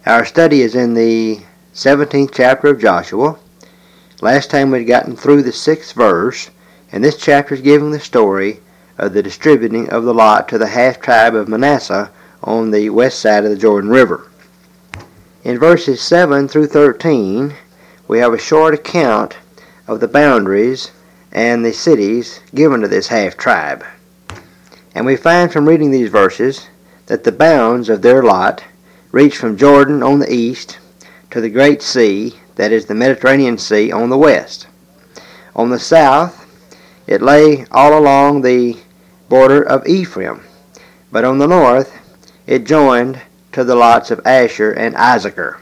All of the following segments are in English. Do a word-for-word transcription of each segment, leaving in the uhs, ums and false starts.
Our study is in the seventeenth chapter of Joshua. Last time we'd gotten through the sixth verse, and this chapter is giving the story of the distributing of the lot to the half-tribe of Manasseh on the west side of the Jordan River. In verses seven through thirteen, we have a short account of the boundaries and the cities given to this half-tribe. And we find from reading these verses that the bounds of their lot reach from Jordan on the east to the Great Sea, that is the Mediterranean Sea, on the west. On the south, it lay all along the border of Ephraim, but on the north, it joined to the lots of Asher and Issachar.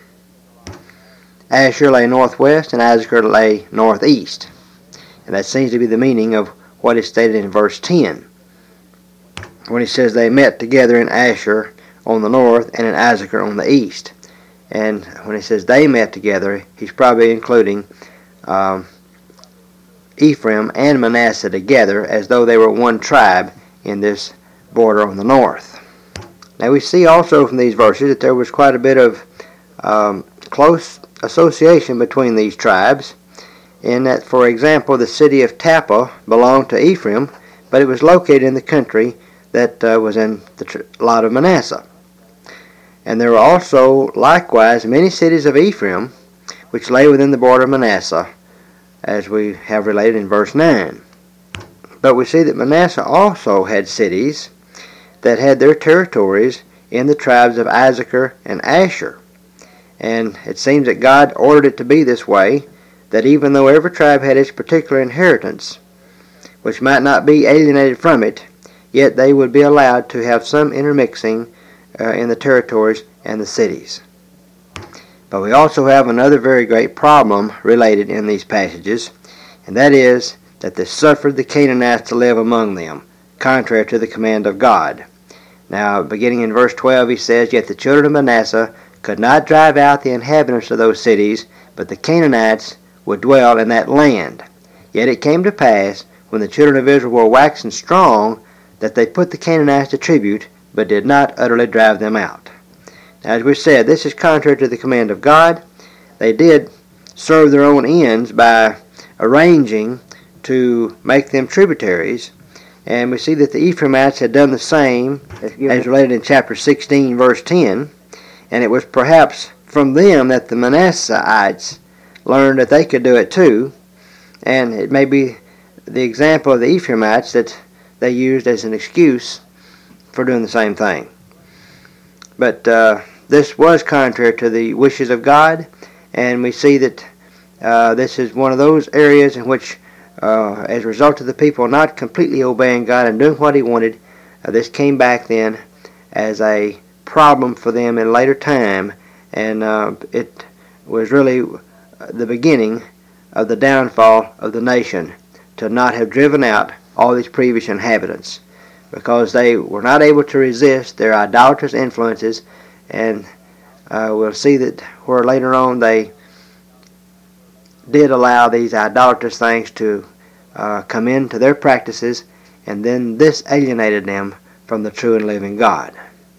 Asher lay northwest and Issachar lay northeast, and that seems to be the meaning of what is stated in verse ten, when he says they met together in Asher on the north and in Issachar on the east. And when he says they met together, he's probably including um, Ephraim and Manasseh together as though they were one tribe in this border on the north. Now we see also from these verses that there was quite a bit of um, close association between these tribes, in that, for example, the city of Tappa belonged to Ephraim, but it was located in the country that uh, was in the tr- lot of Manasseh. And there were also likewise many cities of Ephraim which lay within the border of Manasseh, as we have related in verse nine. But we see that Manasseh also had cities that had their territories in the tribes of Issachar and Asher. And it seems that God ordered it to be this way, that even though every tribe had its particular inheritance, which might not be alienated from it, yet they would be allowed to have some intermixing uh, in the territories and the cities. But we also have another very great problem related in these passages, and that is that they suffered the Canaanites to live among them, contrary to the command of God. Now, beginning in verse twelve, he says, "Yet the children of Manasseh could not drive out the inhabitants of those cities, but the Canaanites would dwell in that land. Yet it came to pass, when the children of Israel were waxen strong, that they put the Canaanites to tribute, but did not utterly drive them out." Now, as we said, this is contrary to the command of God. They did serve their own ends by arranging to make them tributaries, and we see that the Ephraimites had done the same, as related in chapter sixteen, verse ten, and it was perhaps from them that the Manasseites learned that they could do it too, and it may be the example of the Ephraimites that they used as an excuse for doing the same thing. But uh, this was contrary to the wishes of God, and we see that uh, this is one of those areas in which, uh, as a result of the people not completely obeying God and doing what He wanted, uh, this came back then as a problem for them in later time, and uh, it was really the beginning of the downfall of the nation, to not have driven out all these previous inhabitants, because they were not able to resist their idolatrous influences. And uh, we'll see that where later on they did allow these idolatrous things to uh, come into their practices, and then this alienated them from the true and living God.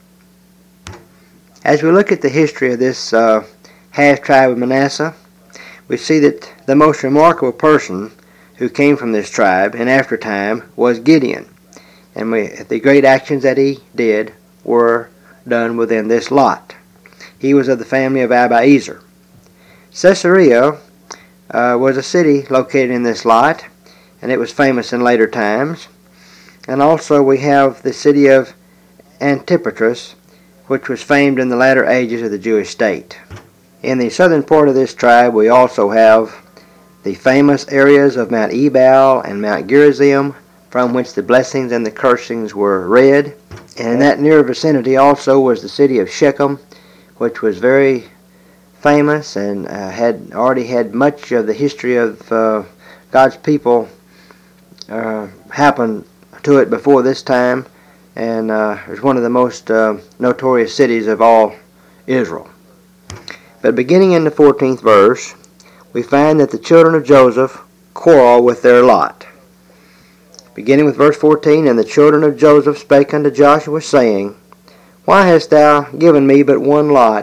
As we look at the history of this uh, half-tribe of Manasseh, we see that the most remarkable person who came from this tribe in after time was Gideon. And we, the great actions that he did were done within this lot. He was of the family of Abiezer. Caesarea uh, was a city located in this lot, and it was famous in later times. And also we have the city of Antipatris, which was famed in the latter ages of the Jewish state. In the southern part of this tribe, we also have the famous areas of Mount Ebal and Mount Gerizim, from which the blessings and the cursings were read. And in that near vicinity also was the city of Shechem, which was very famous and uh, had already had much of the history of uh, God's people uh, happen to it before this time, and uh, it was one of the most uh, notorious cities of all Israel. But beginning in the fourteenth verse, we find that the children of Joseph quarrel with their lot. Beginning with verse fourteen, "And the children of Joseph spake unto Joshua, saying, Why hast thou given me but one lot,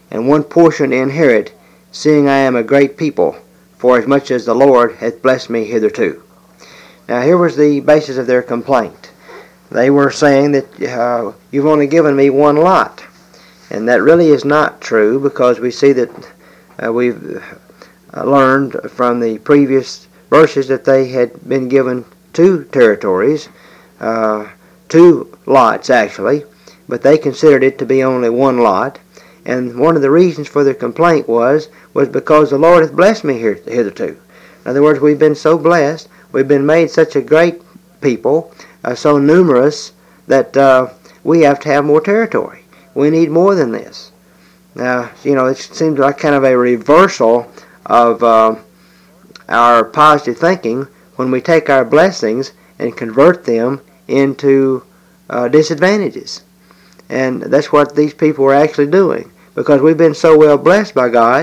and one portion to inherit, seeing I am a great people, for as much as the Lord hath blessed me hitherto. Now here was the basis of their complaint. They were saying that uh, you've only given me one lot. And that really is not true, because we see that uh, we've uh, learned from the previous verses that they had been given two territories, uh, two lots actually, but they considered it to be only one lot. And one of the reasons for their complaint was, was because the Lord hath blessed me here, hitherto. In other words, we've been so blessed, we've been made such a great people, uh, so numerous, that uh, we have to have more territory. We need more than this. Now, you know, it seems like kind of a reversal of uh, our positive thinking when we take our blessings and convert them into uh, disadvantages. And that's what these people were actually doing. Because we've been so well blessed by God,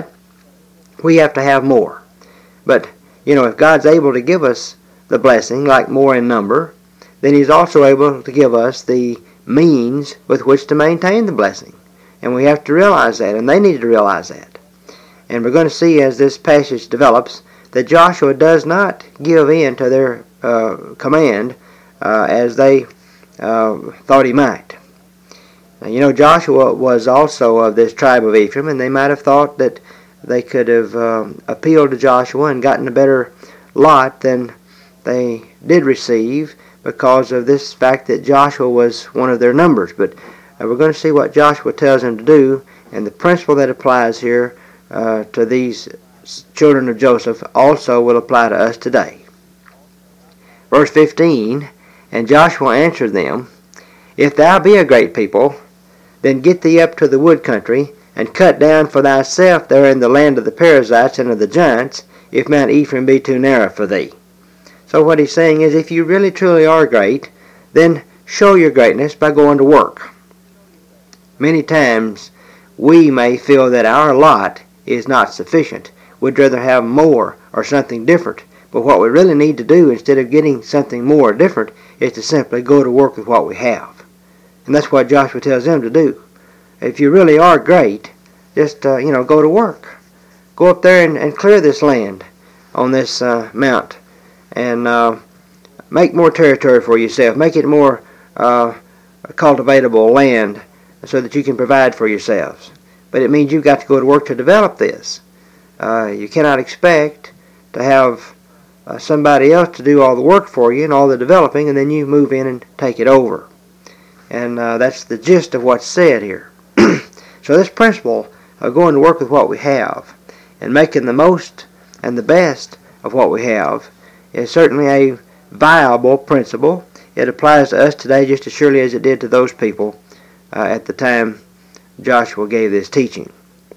we have to have more. But, you know, if God's able to give us the blessing, like more in number, then He's also able to give us the means with which to maintain the blessing. And we have to realize that, and they need to realize that. And we're going to see as this passage develops that Joshua does not give in to their uh, command uh, as they uh, thought he might. Now, you know, Joshua was also of this tribe of Ephraim, and they might have thought that they could have um, appealed to Joshua and gotten a better lot than they did receive, because of this fact that Joshua was one of their numbers. But uh, we're going to see what Joshua tells them to do, and the principle that applies here uh, to these children of Joseph also will apply to us today. Verse fifteen, And Joshua answered them, If thou be a great people, then get thee up to the wood country, and cut down for thyself there in the land of the Perizzites and of the giants, if Mount Ephraim be too narrow for thee. So what he's saying is, if you really truly are great, then show your greatness by going to work. Many times we may feel that our lot is not sufficient. We'd rather have more or something different. But what we really need to do, instead of getting something more or different, is to simply go to work with what we have. And that's what Joshua tells them to do. If you really are great, just, uh, you know, go to work. Go up there and, and clear this land on this uh, mount. And uh, make more territory for yourself. Make it more uh, cultivatable land so that you can provide for yourselves. But it means you've got to go to work to develop this. Uh, you cannot expect to have uh, somebody else to do all the work for you and all the developing, and then you move in and take it over. And uh, that's the gist of what's said here. So this principle of going to work with what we have and making the most and the best of what we have is certainly a viable principle. It applies to us today just as surely as it did to those people uh, at the time Joshua gave this teaching.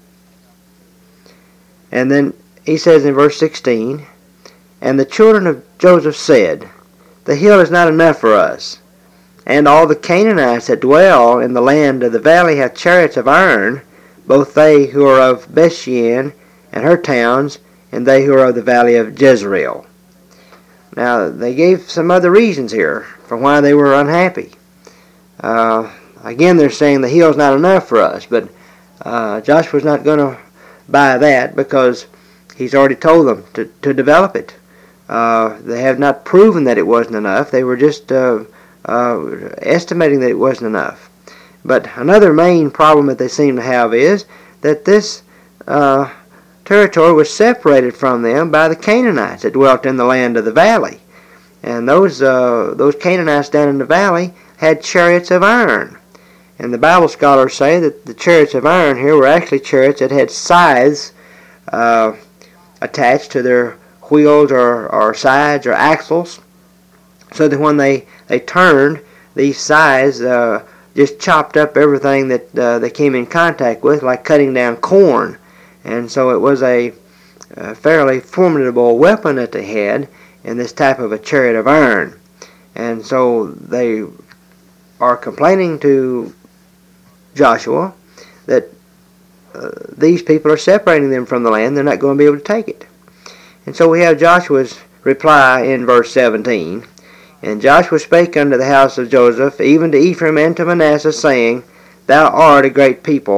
And then he says in verse sixteen, And the children of Joseph said, The hill is not enough for us, and all the Canaanites that dwell in the land of the valley have chariots of iron, both they who are of Bethshean and her towns, and they who are of the valley of Jezreel. Now, they gave some other reasons here for why they were unhappy. Uh, again, they're saying the hill's not enough for us, but uh, Joshua's not going to buy that, because he's already told them to, to develop it. Uh, they have not proven that it wasn't enough. They were just uh, uh, estimating that it wasn't enough. But another main problem that they seem to have is that this uh, territory was separated from them by the Canaanites that dwelt in the land of the valley. And those uh, those Canaanites down in the valley had chariots of iron. And the Bible scholars say that the chariots of iron here were actually chariots that had scythes uh, attached to their wheels or, or sides or axles, so that when they, they turned, these scythes uh, just chopped up everything that uh, they came in contact with, like cutting down corn. And so it was a, a fairly formidable weapon that they had in this type of a chariot of iron. And so they are complaining to Joshua that uh, these people are separating them from the land. They're not going to be able to take it. And so we have Joshua's reply in verse seventeen. And Joshua spake unto the house of Joseph, even to Ephraim and to Manasseh, saying, Thou art a great people,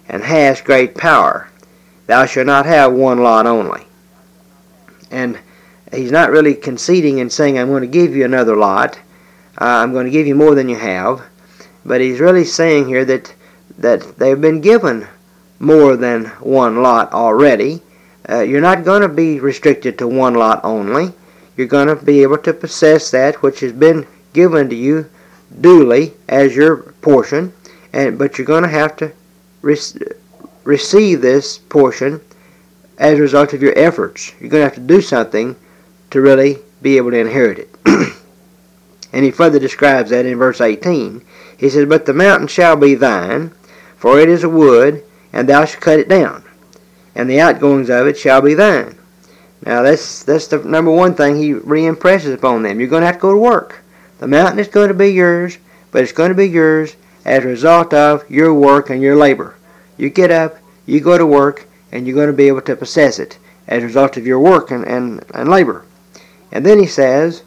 and hast great power. Thou shalt not have one lot only. And he's not really conceding and saying, I'm going to give you another lot. Uh, I'm going to give you more than you have. But he's really saying here that, that they've been given more than one lot already. Uh, you're not going to be restricted to one lot only. You're going to be able to possess that which has been given to you duly as your portion, and but you're going to have to re- receive this portion as a result of your efforts. You're going to have to do something to really be able to inherit it. And he further describes that in verse eighteen. He says, But the mountain shall be thine, for it is a wood, and thou shalt cut it down, and the outgoings of it shall be thine. Now that's that's the number one thing he re-impresses upon them. You're going to have to go to work. The mountain is going to be yours, but it's going to be yours as a result of your work and your labor. You get up, you go to work, and you're going to be able to possess it as a result of your work and, and, and labor. And then he says,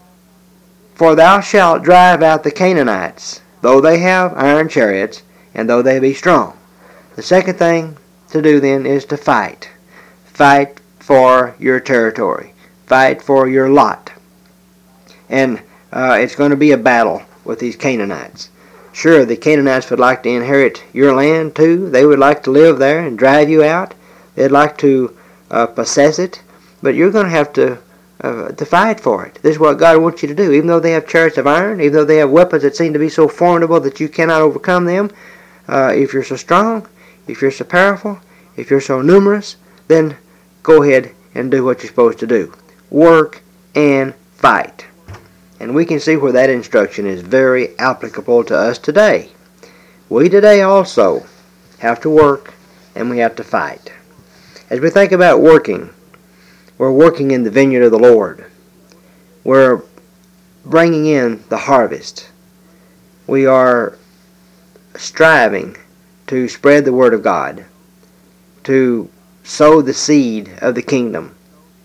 For thou shalt drive out the Canaanites, though they have iron chariots, and though they be strong. The second thing to do then is to fight. Fight for your territory. Fight for your lot. And uh, it's going to be a battle with these Canaanites. Sure, the Canaanites would like to inherit your land too. They would like to live there and drive you out. They'd like to uh, possess it. But you're going to have to, uh, to fight for it. This is what God wants you to do. Even though they have chariots of iron, even though they have weapons that seem to be so formidable that you cannot overcome them, uh, if you're so strong, if you're so powerful, if you're so numerous, then go ahead and do what you're supposed to do. Work and fight. And we can see where that instruction is very applicable to us today. We today also have to work and we have to fight. As we think about working, we're working in the vineyard of the Lord. We're bringing in the harvest. We are striving to spread the Word of God, to sow the seed of the kingdom,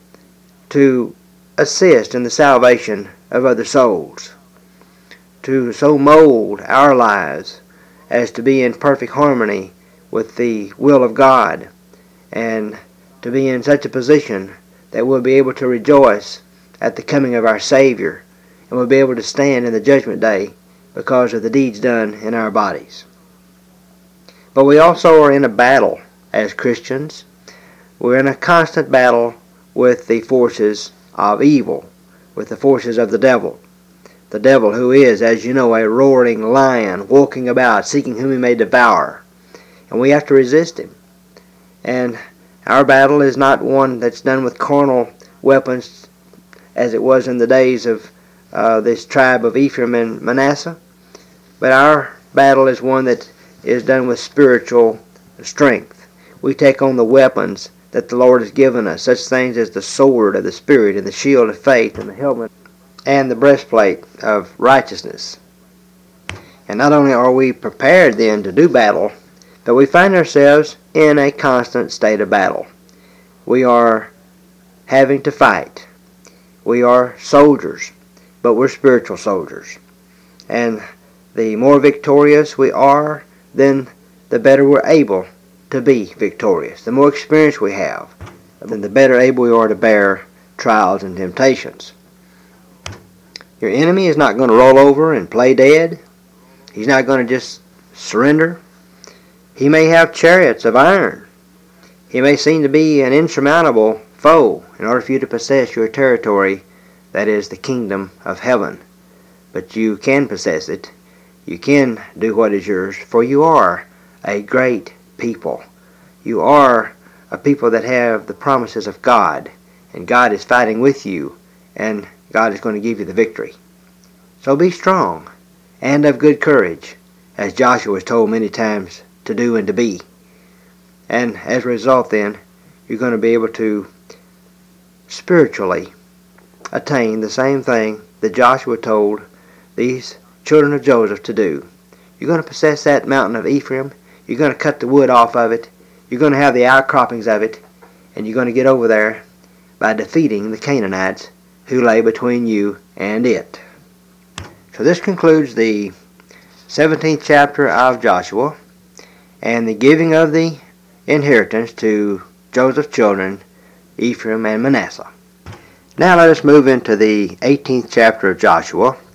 to assist in the salvation of other souls, to so mold our lives as to be in perfect harmony with the will of God, and to be in such a position that we'll be able to rejoice at the coming of our Savior, and we'll be able to stand in the judgment day because of the deeds done in our bodies. But we also are in a battle as Christians. We're in a constant battle with the forces of evil, with the forces of the devil. The devil who is, as you know, a roaring lion, walking about, seeking whom he may devour. And we have to resist him. And our battle is not one that's done with carnal weapons as it was in the days of uh, this tribe of Ephraim and Manasseh. But our battle is one that is done with spiritual strength. We take on the weapons that the Lord has given us, such things as the sword of the Spirit and the shield of faith and the helmet and the breastplate of righteousness. And not only are we prepared then to do battle, but we find ourselves in a constant state of battle. We are having to fight. We are soldiers, but we're spiritual soldiers. And the more victorious we are, then the better we're able to be victorious. The more experience we have, then the better able we are to bear trials and temptations. Your enemy is not going to roll over and play dead. He's not going to just surrender. He may have chariots of iron. He may seem to be an insurmountable foe in order for you to possess your territory, that is the kingdom of heaven. But you can possess it. You can do what is yours, for you are a great people. You are a people that have the promises of God, and God is fighting with you, and God is going to give you the victory. So be strong and of good courage, as Joshua was told many times to do and to be. And as a result then, you're going to be able to spiritually attain the same thing that Joshua told these children of Joseph to do. You're going to possess that mountain of Ephraim. You're going to cut the wood off of it. You're going to have the outcroppings of it. And you're going to get over there by defeating the Canaanites who lay between you and it. So this concludes the seventeenth chapter of Joshua. and the giving of the inheritance to Joseph's children, Ephraim and Manasseh. Now let us move into the eighteenth chapter of Joshua.